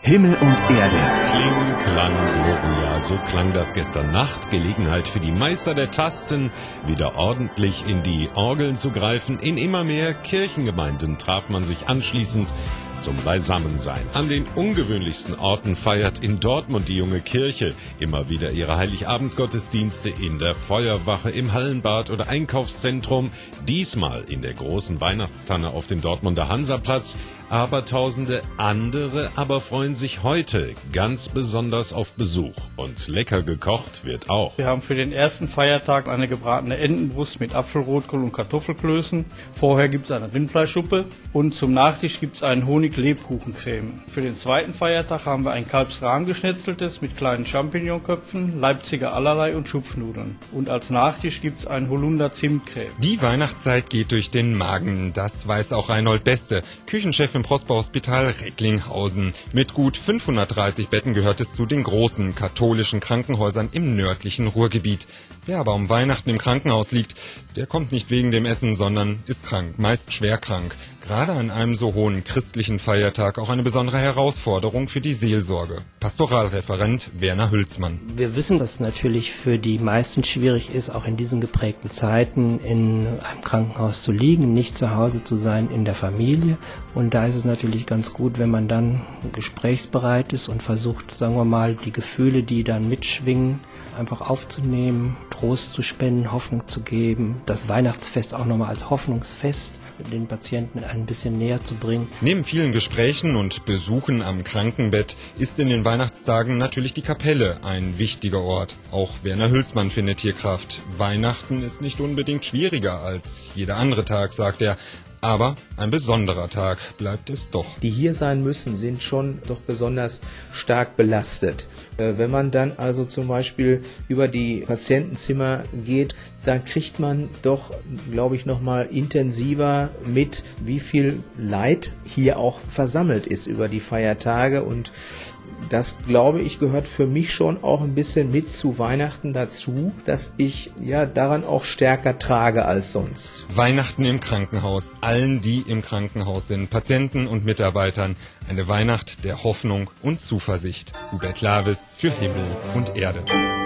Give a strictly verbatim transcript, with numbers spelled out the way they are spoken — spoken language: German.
Himmel und Erde. Kling, Klang, Gloria, so klang das gestern Nacht. Gelegenheit für die Meister der Tasten, wieder ordentlich in die Orgeln zu greifen. In immer mehr Kirchengemeinden traf man sich anschließend zum Beisammensein. An den ungewöhnlichsten Orten feiert in Dortmund die junge Kirche immer wieder ihre Heiligabendgottesdienste in der Feuerwache, im Hallenbad oder Einkaufszentrum. Diesmal in der großen Weihnachtstanne auf dem Dortmunder Hansaplatz. Abertausende andere aber freuen sich heute ganz besonders auf Besuch. Und lecker gekocht wird auch. Wir haben für den ersten Feiertag eine gebratene Entenbrust mit Apfelrotkohl und Kartoffelklößen. Vorher gibt es eine Rindfleischsuppe und zum Nachtisch gibt es einen Honig-Lebkuchencreme. Für den zweiten Feiertag haben wir ein Kalbsrahmgeschnetzeltes mit kleinen Champignonköpfen, Leipziger Allerlei und Schupfnudeln. Und als Nachtisch gibt es ein Holunder-Zimtcreme. Die Weihnachtszeit geht durch den Magen, das weiß auch Reinhold Beste, Küchenchef im Prosper-Hospital Recklinghausen. Mit gut fünfhundertdreißig Betten gehört es zu den großen katholischen Krankenhäusern im nördlichen Ruhrgebiet. Wer aber um Weihnachten im Krankenhaus liegt, der kommt nicht wegen dem Essen, sondern ist krank, meist schwer krank. Gerade an einem so hohen christlichen Feiertag auch eine besondere Herausforderung für die Seelsorge. Pastoralreferent Werner Hülsmann. Wir wissen, dass es natürlich für die meisten schwierig ist, auch in diesen geprägten Zeiten in einem Krankenhaus zu liegen, nicht zu Hause zu sein in der Familie. Und da ist es natürlich ganz gut, wenn man dann gesprächsbereit ist und versucht, sagen wir mal, die Gefühle, die dann mitschwingen, einfach aufzunehmen, Trost zu spenden, Hoffnung zu geben, das Weihnachtsfest auch nochmal als Hoffnungsfest den Patienten ein bisschen näher zu bringen. Neben vielen Gesprächen und Besuchen am Krankenbett ist in den Weihnachtstagen natürlich die Kapelle ein wichtiger Ort. Auch Werner Hülsmann findet hier Kraft. Weihnachten ist nicht unbedingt schwieriger als jeder andere Tag, sagt er. Aber ein besonderer Tag bleibt es doch. Die hier sein müssen, sind schon doch besonders stark belastet. Wenn man dann also zum Beispiel über die Patientenzimmer geht, da kriegt man doch, glaube ich, nochmal intensiver mit, wie viel Leid hier auch versammelt ist über die Feiertage. Und das, glaube ich, gehört für mich schon auch ein bisschen mit zu Weihnachten dazu, dass ich ja daran auch stärker trage als sonst. Weihnachten im Krankenhaus, allen, die im Krankenhaus sind, Patienten und Mitarbeitern, eine Weihnacht der Hoffnung und Zuversicht. Hubert Lavis für Himmel und Erde.